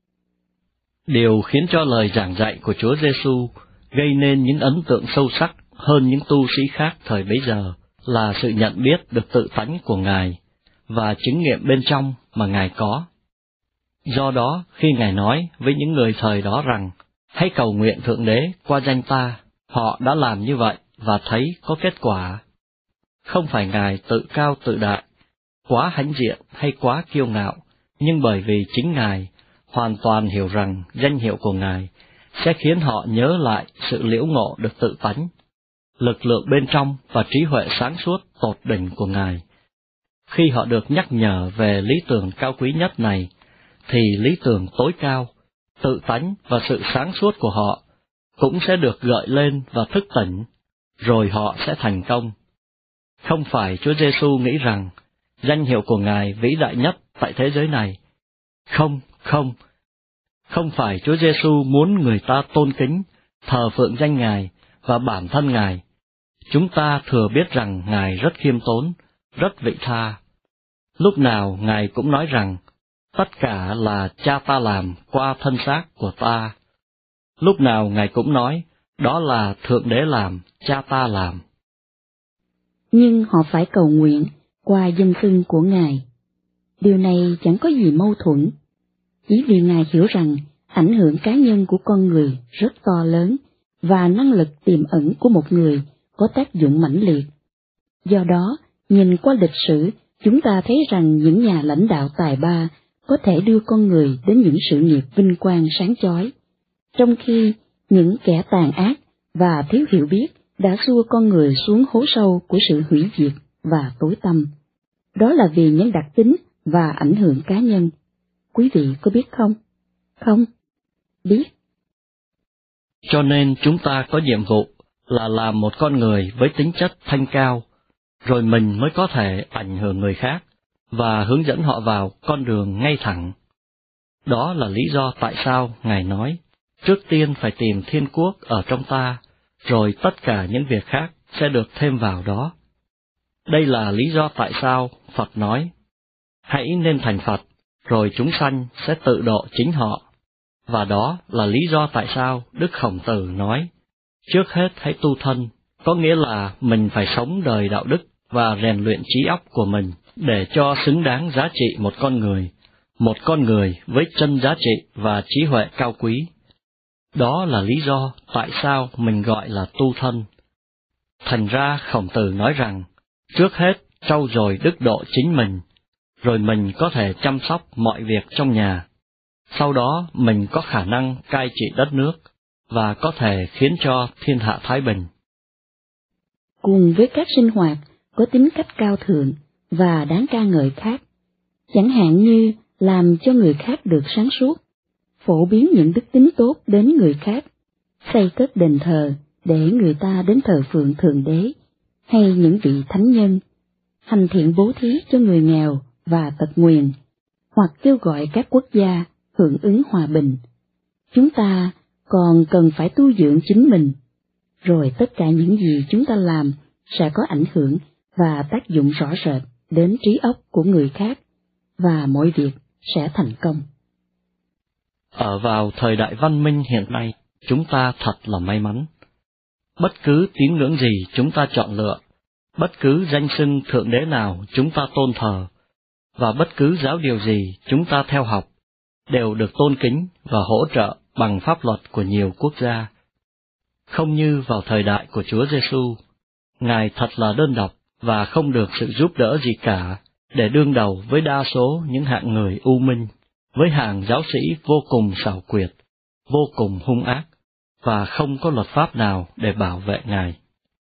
Điều khiến cho lời giảng dạy của Chúa Giêsu gây nên những ấn tượng sâu sắc hơn những tu sĩ khác thời bấy giờ là sự nhận biết được tự tánh của Ngài và chứng nghiệm bên trong mà Ngài có. Do đó, khi Ngài nói với những người thời đó rằng, hãy cầu nguyện Thượng Đế qua danh ta, họ đã làm như vậy và thấy có kết quả. Không phải Ngài tự cao tự đại, quá hãnh diện hay quá kiêu ngạo, nhưng bởi vì chính Ngài hoàn toàn hiểu rằng danh hiệu của Ngài sẽ khiến họ nhớ lại sự liễu ngộ được tự tánh, lực lượng bên trong và trí huệ sáng suốt tột đỉnh của Ngài. Khi họ được nhắc nhở về lý tưởng cao quý nhất này, thì lý tưởng tối cao, tự tánh và sự sáng suốt của họ cũng sẽ được gợi lên và thức tỉnh, rồi họ sẽ thành công. Không phải Chúa Giêsu nghĩ rằng danh hiệu của Ngài vĩ đại nhất tại thế giới này. Không, không. Không phải Chúa Giêsu muốn người ta tôn kính, thờ phượng danh Ngài và bản thân Ngài. Chúng ta thừa biết rằng Ngài rất khiêm tốn, rất vị tha. Lúc nào Ngài cũng nói rằng, tất cả là Cha ta làm qua thân xác của ta. Lúc nào Ngài cũng nói, đó là Thượng Đế làm, Cha ta làm. Nhưng họ phải cầu nguyện qua danh xưng của Ngài. Điều này chẳng có gì mâu thuẫn, chỉ vì Ngài hiểu rằng ảnh hưởng cá nhân của con người rất to lớn, và năng lực tiềm ẩn của một người có tác dụng mãnh liệt. Do đó, nhìn qua lịch sử, chúng ta thấy rằng những nhà lãnh đạo tài ba có thể đưa con người đến những sự nghiệp vinh quang sáng chói, trong khi những kẻ tàn ác và thiếu hiểu biết đã xua con người xuống hố sâu của sự hủy diệt và tối tăm. Đó là vì những đặc tính và ảnh hưởng cá nhân. Quý vị có biết không? Không? Biết. Cho nên chúng ta có nhiệm vụ là làm một con người với tính chất thanh cao, rồi mình mới có thể ảnh hưởng người khác và hướng dẫn họ vào con đường ngay thẳng. Đó là lý do tại sao Ngài nói, trước tiên phải tìm thiên quốc ở trong ta, rồi tất cả những việc khác sẽ được thêm vào đó. Đây là lý do tại sao Phật nói, hãy nên thành Phật, rồi chúng sanh sẽ tự độ chính họ. Và đó là lý do tại sao Đức Khổng Tử nói, trước hết hãy tu thân, có nghĩa là mình phải sống đời đạo đức và rèn luyện trí óc của mình để cho xứng đáng giá trị một con người, một con người với chân giá trị và trí huệ cao quý. Đó là lý do tại sao mình gọi là tu thân. Thành ra Khổng Tử nói rằng, trước hết trau dồi đức độ chính mình, rồi mình có thể chăm sóc mọi việc trong nhà. Sau đó mình có khả năng cai trị đất nước, và có thể khiến cho thiên hạ thái bình. Cùng với các sinh hoạt có tính cách cao thượng và đáng ca ngợi khác, chẳng hạn như làm cho người khác được sáng suốt, phổ biến những đức tính tốt đến người khác, xây cất đền thờ để người ta đến thờ phượng Thượng Đế, hay những vị thánh nhân, hành thiện bố thí cho người nghèo và tật nguyền, hoặc kêu gọi các quốc gia hưởng ứng hòa bình. Chúng ta còn cần phải tu dưỡng chính mình, rồi tất cả những gì chúng ta làm sẽ có ảnh hưởng và tác dụng rõ rệt đến trí óc của người khác, và mọi việc sẽ thành công. Ở vào thời đại văn minh hiện nay, chúng ta thật là may mắn. Bất cứ tín ngưỡng gì chúng ta chọn lựa, bất cứ danh xưng Thượng Đế nào chúng ta tôn thờ, và bất cứ giáo điều gì chúng ta theo học, đều được tôn kính và hỗ trợ bằng pháp luật của nhiều quốc gia. Không như vào thời đại của Chúa Giêsu, Ngài thật là đơn độc và không được sự giúp đỡ gì cả để đương đầu với đa số những hạng người u minh, với hàng giáo sĩ vô cùng xảo quyệt, vô cùng hung ác, và không có luật pháp nào để bảo vệ Ngài.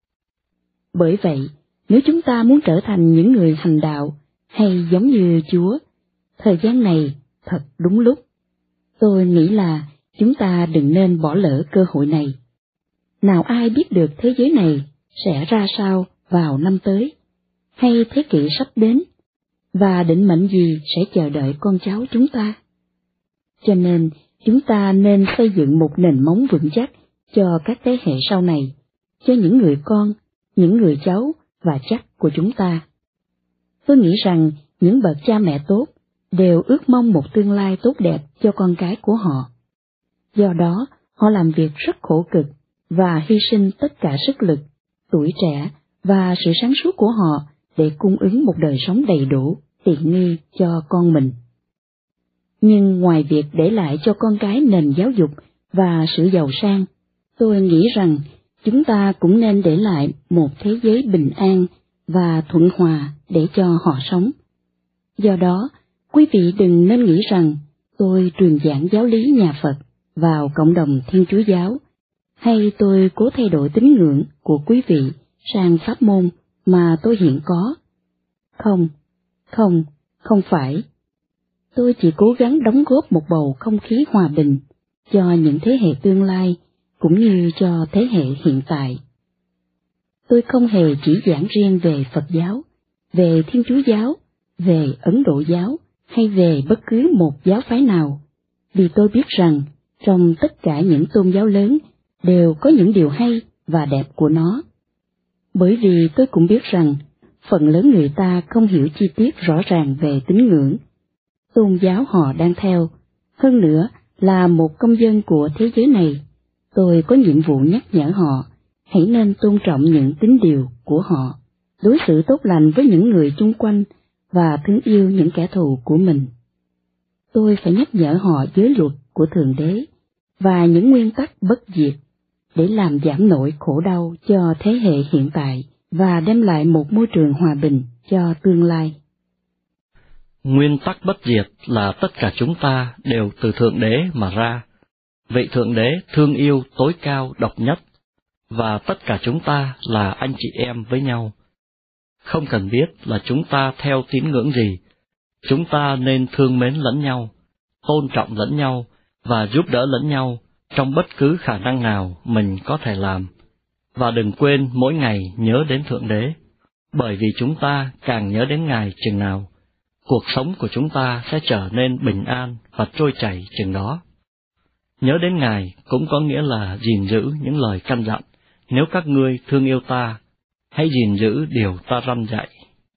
Bởi vậy, nếu chúng ta muốn trở thành những người hành đạo, hay giống như Chúa, thời gian này thật đúng lúc. Tôi nghĩ là chúng ta đừng nên bỏ lỡ cơ hội này. Nào ai biết được thế giới này sẽ ra sao vào năm tới, hay thế kỷ sắp đến, và định mệnh gì sẽ chờ đợi con cháu chúng ta. Cho nên, chúng ta nên xây dựng một nền móng vững chắc cho các thế hệ sau này, cho những người con, những người cháu và chắc của chúng ta. Tôi nghĩ rằng những bậc cha mẹ tốt đều ước mong một tương lai tốt đẹp cho con cái của họ. Do đó, họ làm việc rất khổ cực và hy sinh tất cả sức lực, tuổi trẻ và sự sáng suốt của họ để cung ứng một đời sống đầy đủ, tiện nghi cho con mình. Nhưng ngoài việc để lại cho con cái nền giáo dục và sự giàu sang, tôi nghĩ rằng chúng ta cũng nên để lại một thế giới bình an và thuận hòa để cho họ sống. Do đó, quý vị đừng nên nghĩ rằng tôi truyền giảng giáo lý nhà Phật vào cộng đồng Thiên Chúa giáo, hay tôi cố thay đổi tín ngưỡng của quý vị sang pháp môn mà tôi hiện có? Không, không, không phải. Tôi chỉ cố gắng đóng góp một bầu không khí hòa bình cho những thế hệ tương lai cũng như cho thế hệ hiện tại. Tôi không hề chỉ giảng riêng về Phật giáo, về Thiên Chúa giáo, về Ấn Độ giáo hay về bất cứ một giáo phái nào, vì tôi biết rằng trong tất cả những tôn giáo lớn đều có những điều hay và đẹp của nó. Bởi vì tôi cũng biết rằng phần lớn người ta không hiểu chi tiết rõ ràng về tín ngưỡng, tôn giáo họ đang theo. Hơn nữa, là một công dân của thế giới này, tôi có nhiệm vụ nhắc nhở họ hãy nên tôn trọng những tín điều của họ, đối xử tốt lành với những người chung quanh và thương yêu những kẻ thù của mình. Tôi phải nhắc nhở họ giới luật của Thượng Đế và những nguyên tắc bất diệt để làm giảm nỗi khổ đau cho thế hệ hiện tại và đem lại một môi trường hòa bình cho tương lai. Nguyên tắc bất diệt là tất cả chúng ta đều từ Thượng Đế mà ra. Vị Thượng Đế thương yêu tối cao độc nhất, và tất cả chúng ta là anh chị em với nhau. Không cần biết là chúng ta theo tín ngưỡng gì, chúng ta nên thương mến lẫn nhau, tôn trọng lẫn nhau và giúp đỡ lẫn nhau trong bất cứ khả năng nào mình có thể làm. Và đừng quên mỗi ngày nhớ đến Thượng Đế, bởi vì chúng ta càng nhớ đến Ngài chừng nào, cuộc sống của chúng ta sẽ trở nên bình an và trôi chảy chừng đó. Nhớ đến Ngài cũng có nghĩa là gìn giữ những lời căn dặn: nếu các ngươi thương yêu ta, hãy gìn giữ điều ta răn dạy.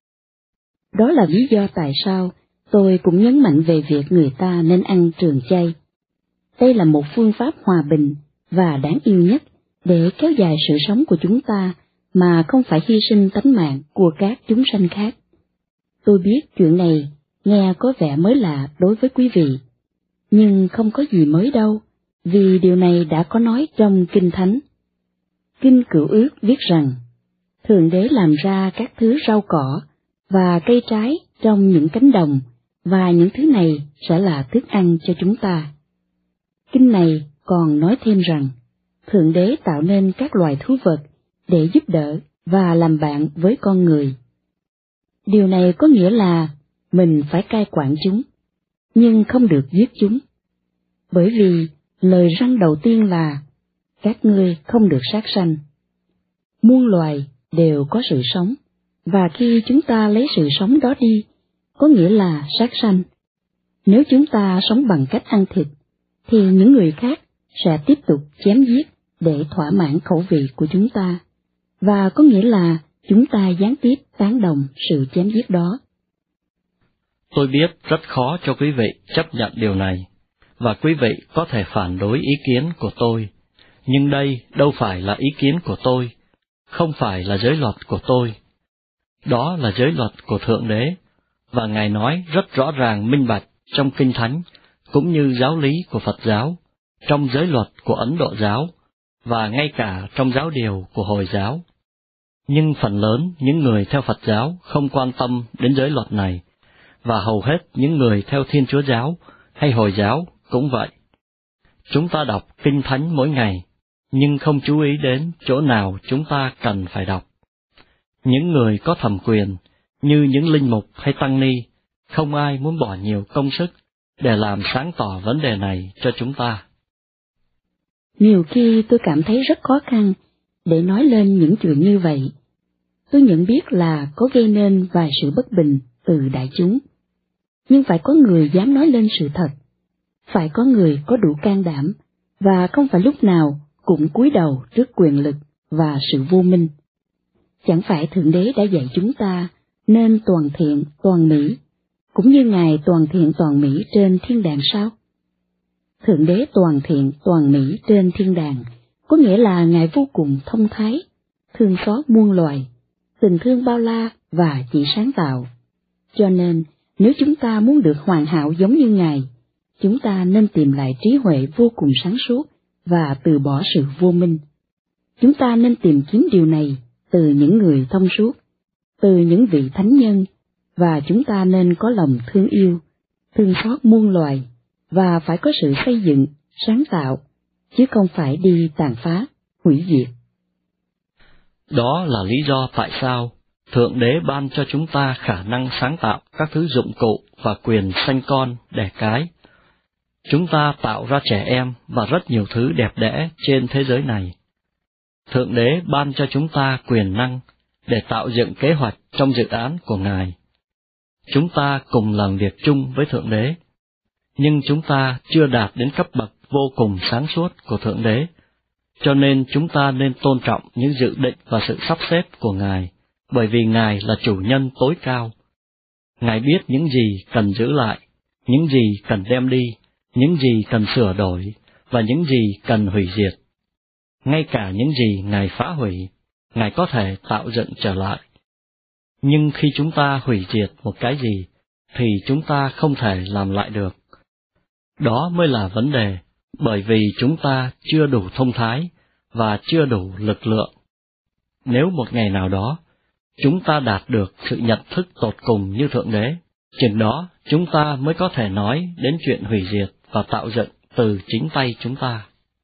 Đó là lý do tại sao tôi cũng nhấn mạnh về việc người ta nên ăn trường chay. Đây là một phương pháp hòa bình và đáng yêu nhất để kéo dài sự sống của chúng ta mà không phải hy sinh tánh mạng của các chúng sanh khác. Tôi biết chuyện này nghe có vẻ mới lạ đối với quý vị, nhưng không có gì mới đâu, vì điều này đã có nói trong Kinh Thánh. Kinh Cựu Ước viết rằng, Thượng Đế làm ra các thứ rau cỏ và cây trái trong những cánh đồng, và những thứ này sẽ là thức ăn cho chúng ta. Kinh này còn nói thêm rằng, Thượng Đế tạo nên các loài thú vật để giúp đỡ và làm bạn với con người. Điều này có nghĩa là mình phải cai quản chúng, nhưng không được giết chúng. Bởi vì lời răn đầu tiên là, các ngươi không được sát sanh. Muôn loài đều có sự sống, và khi chúng ta lấy sự sống đó đi, có nghĩa là sát sanh. Nếu chúng ta sống bằng cách ăn thịt, thì những người khác sẽ tiếp tục chém giết để thỏa mãn khẩu vị của chúng ta, và có nghĩa là chúng ta gián tiếp tán đồng sự chém giết đó. Tôi biết rất khó cho quý vị chấp nhận điều này, và quý vị có thể phản đối ý kiến của tôi, nhưng đây đâu phải là ý kiến của tôi, không phải là giới luật của tôi. Đó là giới luật của Thượng Đế, và Ngài nói rất rõ ràng minh bạch trong Kinh Thánh, cũng như giáo lý của Phật giáo, trong giới luật của Ấn Độ giáo, và ngay cả trong giáo điều của Hồi giáo. Nhưng phần lớn những người theo Phật giáo không quan tâm đến giới luật này, và hầu hết những người theo Thiên Chúa giáo hay Hồi giáo cũng vậy. Chúng ta đọc Kinh Thánh mỗi ngày, nhưng không chú ý đến chỗ nào chúng ta cần phải đọc. Những người có thẩm quyền, như những linh mục hay tăng ni, không ai muốn bỏ nhiều công sức để làm sáng tỏ vấn đề này cho chúng ta. Nhiều khi tôi cảm thấy rất khó khăn để nói lên những chuyện như vậy. Tôi nhận biết là có gây nên vài sự bất bình từ đại chúng, nhưng phải có người dám nói lên sự thật, phải có người có đủ can đảm, và không phải lúc nào cũng cúi đầu trước quyền lực và sự vô minh. Chẳng phải Thượng Đế đã dạy chúng ta nên toàn thiện toàn mỹ, cũng như Ngài toàn thiện toàn mỹ trên thiên đàng sao? Thượng Đế toàn thiện toàn mỹ trên thiên đàng có nghĩa là Ngài vô cùng thông thái, thương xót muôn loài, tình thương bao la và chỉ sáng tạo. Cho nên, nếu chúng ta muốn được hoàn hảo giống như Ngài, chúng ta nên tìm lại trí huệ vô cùng sáng suốt và từ bỏ sự vô minh. Chúng ta nên tìm kiếm điều này từ những người thông suốt, từ những vị thánh nhân, và chúng ta nên có lòng thương yêu, thương xót muôn loài, và phải có sự xây dựng, sáng tạo, chứ không phải đi tàn phá, hủy diệt. Đó là lý do tại sao Thượng Đế ban cho chúng ta khả năng sáng tạo các thứ dụng cụ và quyền sanh con, đẻ cái. Chúng ta tạo ra trẻ em và rất nhiều thứ đẹp đẽ trên thế giới này. Thượng Đế ban cho chúng ta quyền năng để tạo dựng kế hoạch trong dự án của Ngài. Chúng ta cùng làm việc chung với Thượng Đế, nhưng chúng ta chưa đạt đến cấp bậc vô cùng sáng suốt của Thượng Đế, cho nên chúng ta nên tôn trọng những dự định và sự sắp xếp của Ngài, bởi vì Ngài là chủ nhân tối cao. Ngài biết những gì cần giữ lại, những gì cần đem đi, những gì cần sửa đổi, và những gì cần hủy diệt. Ngay cả những gì Ngài phá hủy, Ngài có thể tạo dựng trở lại. Nhưng khi chúng ta hủy diệt một cái gì, thì chúng ta không thể làm lại được. Đó mới là vấn đề, bởi vì chúng ta chưa đủ thông thái và chưa đủ lực lượng. Nếu một ngày nào đó, chúng ta đạt được sự nhận thức tột cùng như Thượng Đế, chừng đó chúng ta mới có thể nói đến chuyện hủy diệt và tạo dựng từ chính tay chúng ta.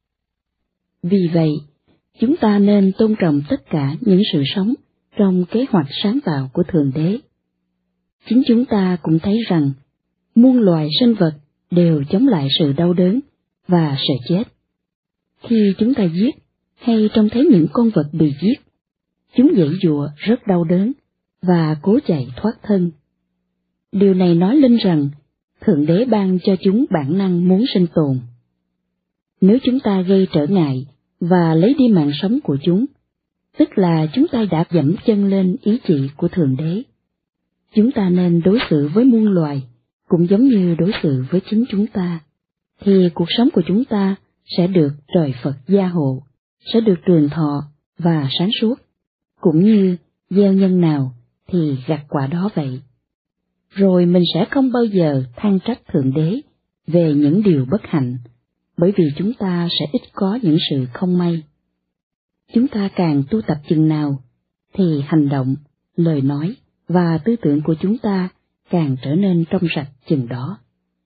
Vì vậy, chúng ta nên tôn trọng tất cả những sự sống trong kế hoạch sáng tạo của Thượng Đế. Chính chúng ta cũng thấy rằng, muôn loài sinh vật đều chống lại sự đau đớn và sợ chết. Khi chúng ta giết, hay trông thấy những con vật bị giết, chúng giãy giụa rất đau đớn và cố chạy thoát thân. Điều này nói lên rằng, Thượng Đế ban cho chúng bản năng muốn sinh tồn. Nếu chúng ta gây trở ngại và lấy đi mạng sống của chúng, tức là chúng ta đã dẫm chân lên ý chỉ của Thượng Đế. Chúng ta nên đối xử với muôn loài cũng giống như đối xử với chính chúng ta, thì cuộc sống của chúng ta sẽ được trời Phật gia hộ, sẽ được trường thọ và sáng suốt, cũng như gieo nhân nào thì gặt quả đó vậy. Rồi mình sẽ không bao giờ than trách Thượng Đế về những điều bất hạnh, bởi vì chúng ta sẽ ít có những sự không may. Chúng ta càng tu tập chừng nào, thì hành động, lời nói và tư tưởng của chúng ta càng trở nên trong sạch chừng đó.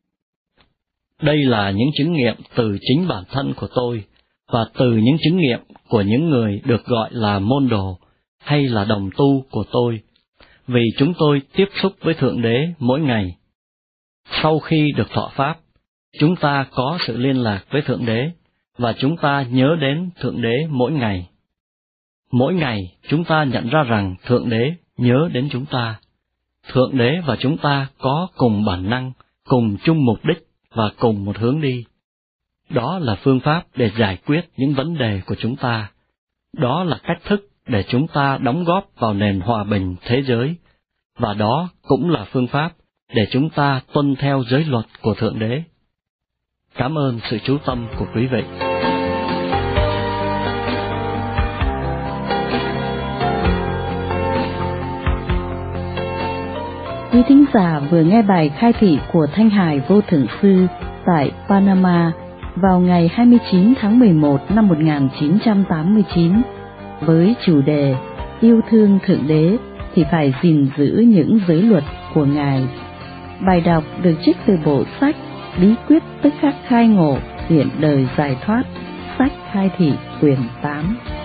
Đây là những chứng nghiệm từ chính bản thân của tôi, và từ những chứng nghiệm của những người được gọi là môn đồ hay là đồng tu của tôi, vì chúng tôi tiếp xúc với Thượng Đế mỗi ngày. Sau khi được thọ Pháp, chúng ta có sự liên lạc với Thượng Đế, và chúng ta nhớ đến Thượng Đế mỗi ngày. Mỗi ngày chúng ta nhận ra rằng Thượng Đế nhớ đến chúng ta. Thượng Đế và chúng ta có cùng bản năng, cùng chung mục đích và cùng một hướng đi. Đó là phương pháp để giải quyết những vấn đề của chúng ta. Đó là cách thức để chúng ta đóng góp vào nền hòa bình thế giới. Và đó cũng là phương pháp để chúng ta tuân theo giới luật của Thượng Đế. Cảm ơn sự chú tâm của quý vị. Quý thính giả vừa nghe bài khai thị của Thanh Hải Vô Thượng Sư tại Panama vào ngày hai mươi chín tháng mười một năm một nghìn chín trăm tám mươi chín với chủ đề Yêu thương Thượng Đế thì phải gìn giữ những giới luật của Ngài. Bài đọc được trích từ bộ sách Bí quyết tức khắc khai ngộ hiện đời giải thoát, sách khai thị quyển tám.